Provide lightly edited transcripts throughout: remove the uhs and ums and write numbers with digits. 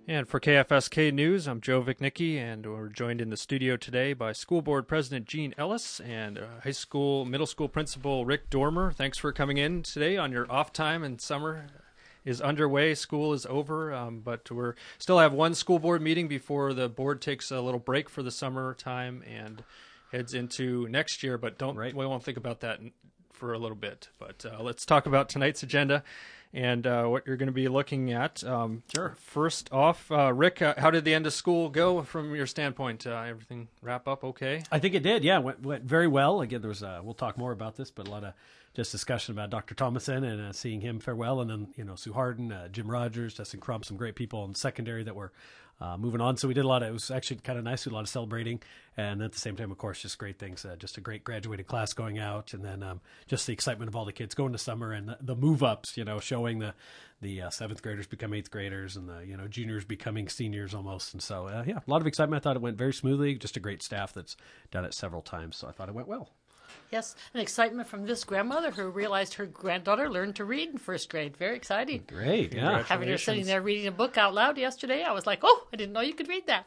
And for KFSK News, I'm Joe Vicnicki, and we're joined in the studio today by School Board President Gene Ellis and middle school principal Rick Dormer. Thanks for coming in today on your off time, and summer is underway. School is over, but we're still have one school board meeting before the board takes a little break for the summer time and heads into next year. But we won't think about that for a little bit. But let's talk about tonight's agenda and what you're going to be looking at. Sure. First off, Rick, how did the end of school go from your standpoint? Everything wrap up okay? I think it did, yeah. Went very well. Again, there was we'll talk more about this, but a lot of just discussion about Dr. Thomason and seeing him farewell. And then, Sue Harden, Jim Rogers, Justin Crump, some great people in secondary that were moving on. So we did a lot of, it was actually kind of nice. We did a lot of celebrating. And at the same time, of course, just great things. Just a great graduating class going out. And then just the excitement of all the kids going to summer and the move ups, showing the seventh graders become eighth graders and the, juniors becoming seniors almost. And so, a lot of excitement. I thought it went very smoothly. Just a great staff that's done it several times. So I thought it went well. Yes, and excitement from this grandmother who realized her granddaughter learned to read in first grade. Very exciting. Great, yeah. Having her sitting there reading a book out loud yesterday, I was like, oh, I didn't know you could read that.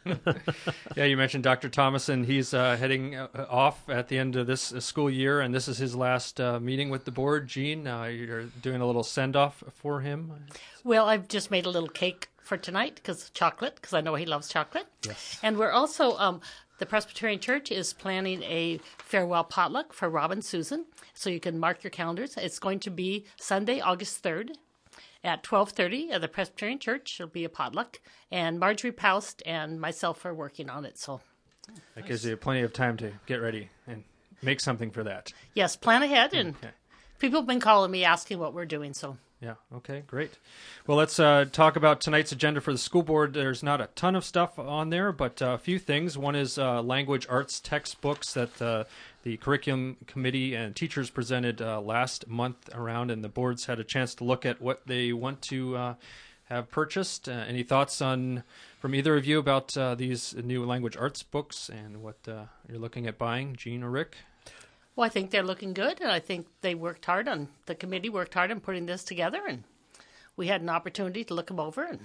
Yeah, you mentioned Dr. Thomason. He's heading off at the end of this school year, and this is his last meeting with the board. Gene, you're doing a little send-off for him? Well, I've just made a little cake for tonight because I know he loves chocolate. Yes. And we're also... the Presbyterian Church is planning a farewell potluck for Rob and Susan, so you can mark your calendars. It's going to be Sunday, August 3rd at 12:30 at the Presbyterian Church. It'll be a potluck, and Marjorie Poust and myself are working on it. So that gives you plenty of time to get ready and make something for that. Yes, plan ahead, and people have been calling me asking what we're doing, so... Yeah, okay, great. Well, let's talk about tonight's agenda for the school board. There's not a ton of stuff on there, but a few things. One is language arts textbooks that the curriculum committee and teachers presented last month around, and the boards had a chance to look at what they want to have purchased. Any thoughts from either of you about these new language arts books and what you're looking at buying, Gene or Rick? Well, I think they're looking good, and I think the committee worked hard on putting this together, and we had an opportunity to look them over, and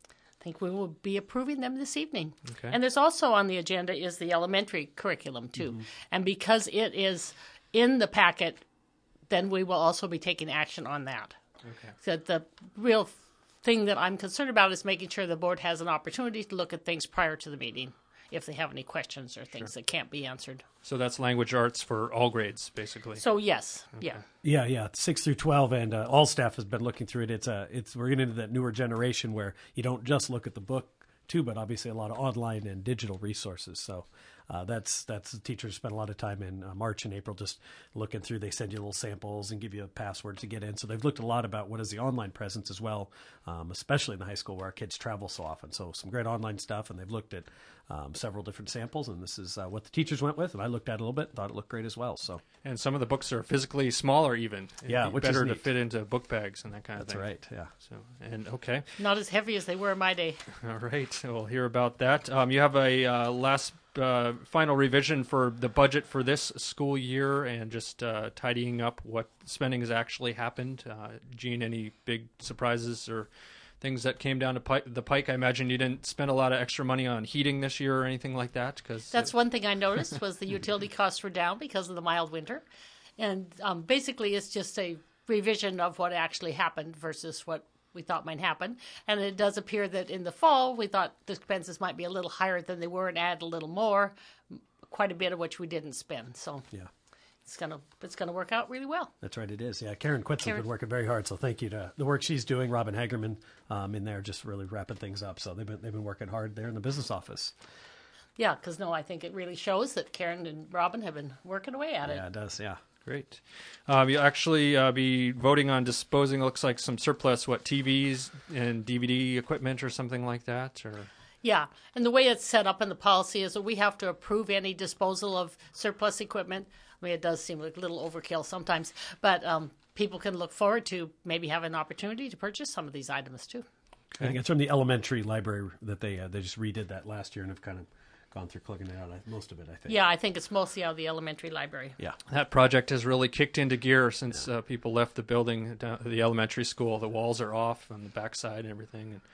I think we will be approving them this evening. Okay. And there's also on the agenda is the elementary curriculum, too. Mm-hmm. And because it is in the packet, then we will also be taking action on that. Okay. So the real thing that I'm concerned about is making sure the board has an opportunity to look at things prior to the meeting, if they have any questions or things that can't be answered. So that's language arts for all grades, basically. So yes, okay. Yeah, 6 through 12, and all staff has been looking through it. We're getting into that newer generation where you don't just look at the book too, but obviously a lot of online and digital resources. So that's the teachers spend a lot of time in March and April just looking through. They send you little samples and give you a password to get in. So they've looked a lot about what is the online presence as well, especially in the high school where our kids travel so often. So some great online stuff, and they've looked at several different samples, and this is what the teachers went with, and I looked at it a little bit and thought it looked great as well. So, and some of the books are physically smaller even. Which better is to fit into book bags and that kind of thing. That's right, yeah. So, and okay. Not as heavy as they were in my day. All right, we'll hear about that. You have a last final revision for the budget for this school year and just tidying up what spending has actually happened. Gene, any big surprises or things that came down to the pike? I imagine you didn't spend a lot of extra money on heating this year or anything like that. That's one thing I noticed was the utility costs were down because of the mild winter. And basically it's just a revision of what actually happened versus what we thought might happen. And it does appear that in the fall, we thought the expenses might be a little higher than they were and add a little more, quite a bit of which we didn't spend. So yeah. It's gonna work out really well. That's right, it is. Yeah, Karen Quitz's been working very hard, so thank you to the work she's doing. Robin Hagerman in there just really wrapping things up. So they've been working hard there in the business office. Yeah, because I think it really shows that Karen and Robin have been working away at it. Yeah, it does. Yeah. Great. You'll actually be voting on disposing, looks like some surplus, TVs and DVD equipment or something like that? Or Yeah, and the way it's set up in the policy is that we have to approve any disposal of surplus equipment. I mean, it does seem like a little overkill sometimes, but people can look forward to maybe have an opportunity to purchase some of these items too. Okay. I think it's from the elementary library that they just redid that last year and have kind of gone through clicking it out, most of it, I think. Yeah, I think it's mostly out of the elementary library. Yeah. That project has really kicked into gear since people left the building, the elementary school. The walls are off on the backside and everything. And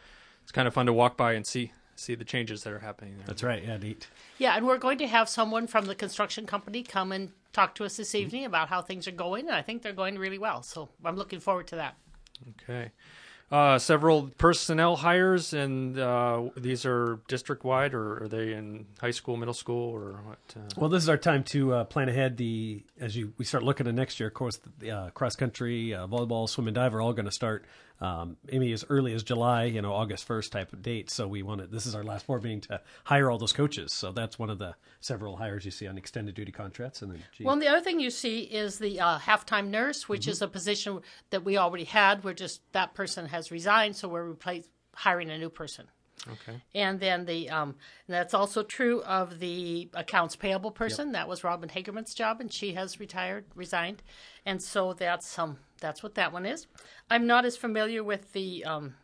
it's kind of fun to walk by and see the changes that are happening there. That's right. Yeah, neat. Yeah, and we're going to have someone from the construction company come and talk to us this evening about how things are going, and I think they're going really well. So I'm looking forward to that. Okay. Several personnel hires, and these are district-wide, or are they in high school, middle school, or what? Well, this is our time to plan ahead. We start looking at next year, of course, the cross-country, volleyball, swim, and dive are all going to start maybe as early as July, August 1st type of date. So this is our last board meeting to hire all those coaches. So that's one of the several hires you see on extended duty contracts. And then, well, and the other thing you see is the halftime nurse, which is a position that we already had. That person has resigned, so we're hiring a new person. Okay. And then that's also true of the accounts payable person. Yep. That was Robin Hagerman's job, and she has resigned. And so that's what that one is. I'm not as familiar with the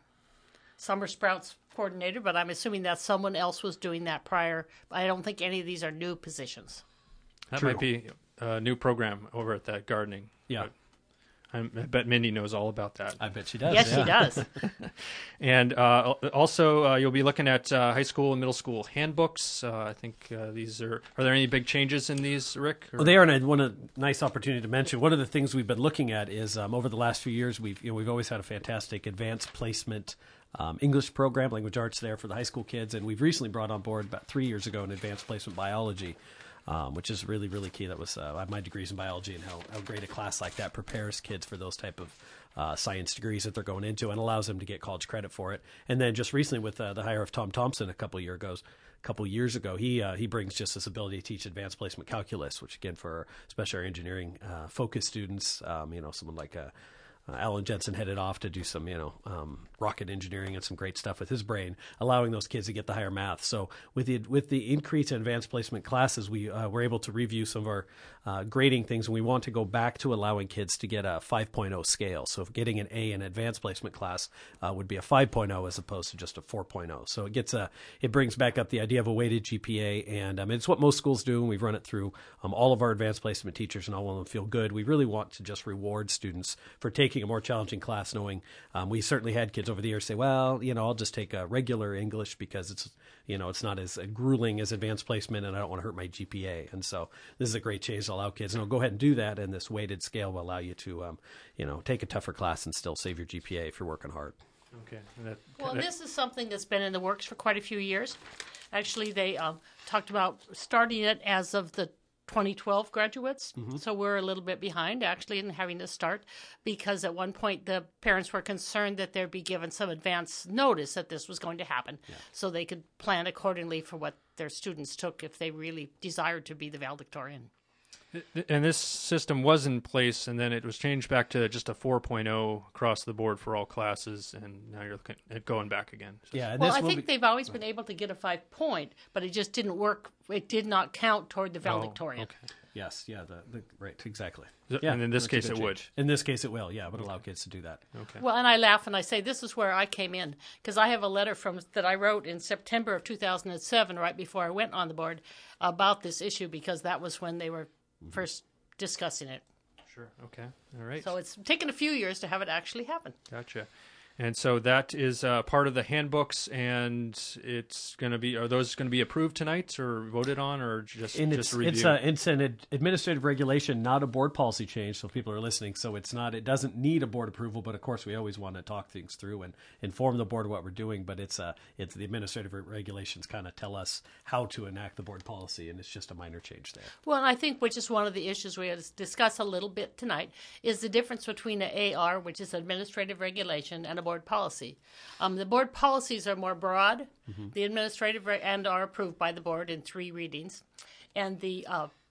Summer Sprouts coordinator, but I'm assuming that someone else was doing that prior. I don't think any of these are new positions. That might be a new program over at that gardening. Yeah. I bet Mindy knows all about that. I bet she does. Yes, she does. And also, you'll be looking at high school and middle school handbooks. I think these are there any big changes in these, Rick? Well, they are, and a nice opportunity to mention. One of the things we've been looking at is over the last few years, we've always had a fantastic advanced placement English program, language arts there for the high school kids, and we've recently brought on board about 3 years ago an advanced placement biology. Which is really, really key. That was I have my degrees in biology, and how great a class like that prepares kids for those type of science degrees that they're going into, and allows them to get college credit for it. And then just recently with the hire of Tom Thompson a couple years ago, he brings just this ability to teach advanced placement calculus, which again for special engineering focused students, someone like Alan Jensen headed off to do some, rocket engineering and some great stuff with his brain, allowing those kids to get the higher math. So with the increase in advanced placement classes, we were able to review some of our grading things, and we want to go back to allowing kids to get a 5.0 scale. So if getting an A in advanced placement class would be a 5.0 as opposed to just a 4.0. So it brings back up the idea of a weighted GPA, and it's what most schools do, and we've run it through all of our advanced placement teachers, and all of them feel good. We really want to just reward students for taking a more challenging class, knowing we certainly had kids over the years say, well, I'll just take a regular English because it's not as grueling as advanced placement, and I don't want to hurt my GPA. And so this is a great change to allow kids, go ahead and do that, and this weighted scale will allow you to, take a tougher class and still save your GPA if you're working hard. Okay. Well, this is something that's been in the works for quite a few years. Actually, they talked about starting it as of the 2012 graduates, so we're a little bit behind actually in having to start, because at one point the parents were concerned that they'd be given some advance notice that this was going to happen, so they could plan accordingly for what their students took if they really desired to be the valedictorian. And this system was in place, and then it was changed back to just a 4.0 across the board for all classes, and now you're looking at going back again. So. Yeah, well, I think they've always been able to get a 5-point, but it just didn't work. It did not count toward the valedictorian. Okay. Yes, yeah, right, exactly. And in this case, it would. In this case, it will. Yeah, it would allow kids to do that. Okay. Well, and I laugh and I say this is where I came in, because I have a letter that I wrote in September of 2007, right before I went on the board, about this issue, because that was when they were first discussing it. Sure. Okay. All right. So it's taken a few years to have it actually happen. Gotcha. And so that is part of the handbooks, and are those going to be approved tonight or voted on, or just a review? It's an administrative regulation, not a board policy change, so people are listening. So it doesn't need a board approval, but of course we always want to talk things through and inform the board of what we're doing, but it's the administrative regulations kind of tell us how to enact the board policy, and it's just a minor change there. Well, and I think which is one of the issues we had to discuss a little bit tonight is the difference between an AR, which is administrative regulation, and a board policy. The board policies are more broad, the administrative and are approved by the board in 3 readings, and the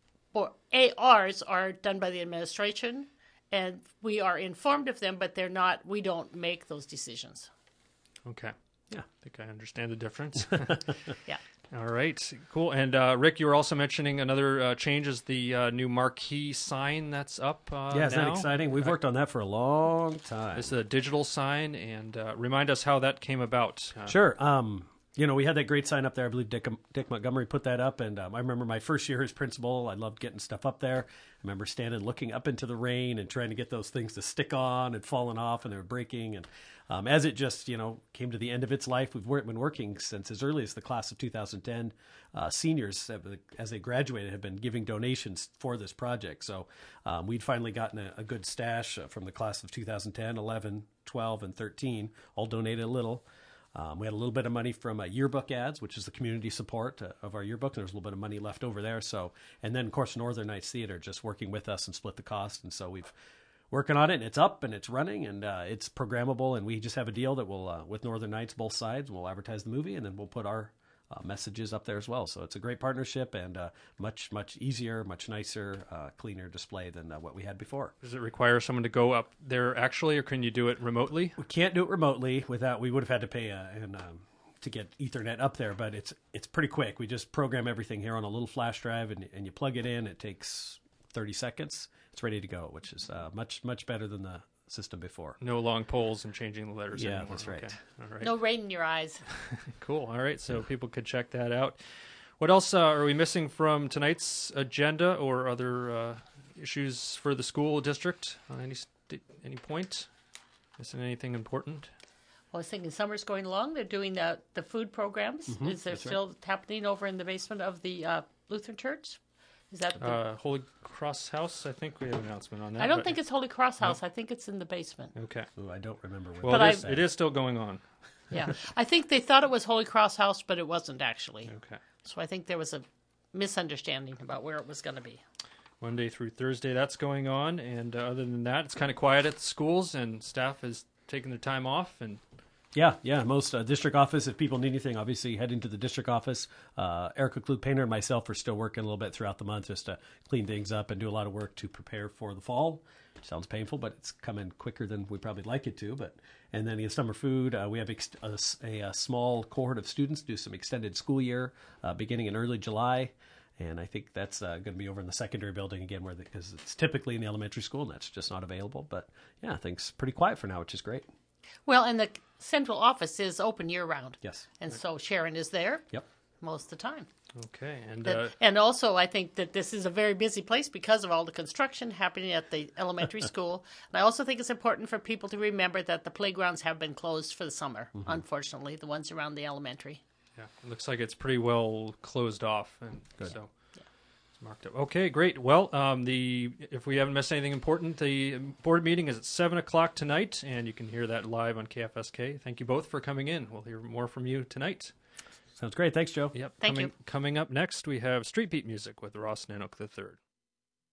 ARs are done by the administration, and we are informed of them, but we don't make those decisions. Okay. Yeah, I think I understand the difference. Yeah. All right, cool. And Rick, you were also mentioning another change is the new marquee sign that's up Yeah, isn't that exciting? We've worked on that for a long time. This is a digital sign, and remind us how that came about. Sure. we had that great sign up there. I believe Dick Montgomery put that up. And I remember my first year as principal, I loved getting stuff up there. I remember standing looking up into the rain and trying to get those things to stick on and falling off, and they were breaking. And as it just, came to the end of its life, we've been working since as early as the class of 2010. Seniors, as they graduated, have been giving donations for this project. So we'd finally gotten a good stash from the class of 2010, 11, 12, and 13, all donated a little. We had a little bit of money from yearbook ads, which is the community support of our yearbook. There was a little bit of money left over there. And then, of course, Northern Nights Theater just working with us and split the cost. And so we've working on it, and it's up and it's running, and it's programmable. And we just have a deal that we'll, with Northern Nights, both sides, we'll advertise the movie, and then we'll put our messages up there as well. So it's a great partnership, and much, much easier, much nicer, cleaner display than what we had before. Does it require someone to go up there actually, or can you do it remotely? We can't do it remotely. We would have had to pay to get Ethernet up there, but it's pretty quick. We just program everything here on a little flash drive, and you plug it in. It takes 30 seconds. It's ready to go, which is much, much better than the system before. No long poles and changing the letters Yeah, anymore. that's right. Okay. All right. No rain in your eyes. Cool. All right. So people could check that out. What else are we missing from tonight's agenda, or other issues for the school district on any point? Missing anything important? Well, I was thinking summer's going along. They're doing the food programs. Is there still happening over in the basement of the Lutheran Church? Is that Holy Cross House? I think we have an announcement on that. I don't think it's Holy Cross House. I think it's in the basement. Okay. Ooh, I don't remember. Well, it is still going on. Yeah. I think they thought it was Holy Cross House, but it wasn't actually. Okay. So I think there was a misunderstanding about where it was going to be. Monday through Thursday, that's going on. And other than that, it's kind of quiet at the schools, and staff is taking their time off. And Yeah. Most district office, if people need anything, obviously head into the district office. Erica Kluge-Painter and myself are still working a little bit throughout the month just to clean things up and do a lot of work to prepare for the fall. Sounds painful, but it's coming quicker than we probably like it to. And then in summer food, we have a small cohort of students do some extended school year beginning in early July. And I think that's going to be over in the secondary building again, because it's typically in the elementary school, and that's just not available. But yeah, things pretty quiet for now, which is great. Well, and the central office is open year-round. Yes. And so Sharon is there Yep. most of the time. okay. And also, I think that this is a very busy place because of all the construction happening at the elementary school. And I also think it's important for people to remember that the playgrounds have been closed for the summer, unfortunately, the ones around the elementary. Yeah, it looks like it's pretty well closed off, and so it's marked up. Okay, great. Well, if we haven't missed anything important, the board meeting is at 7:00 tonight, and you can hear that live on KFSK. Thank you both for coming in. We'll hear more from you tonight. Sounds great. Thanks, Joe. Yep. Thank you. Coming up next, we have Street Beat Music with Ross Nanook III.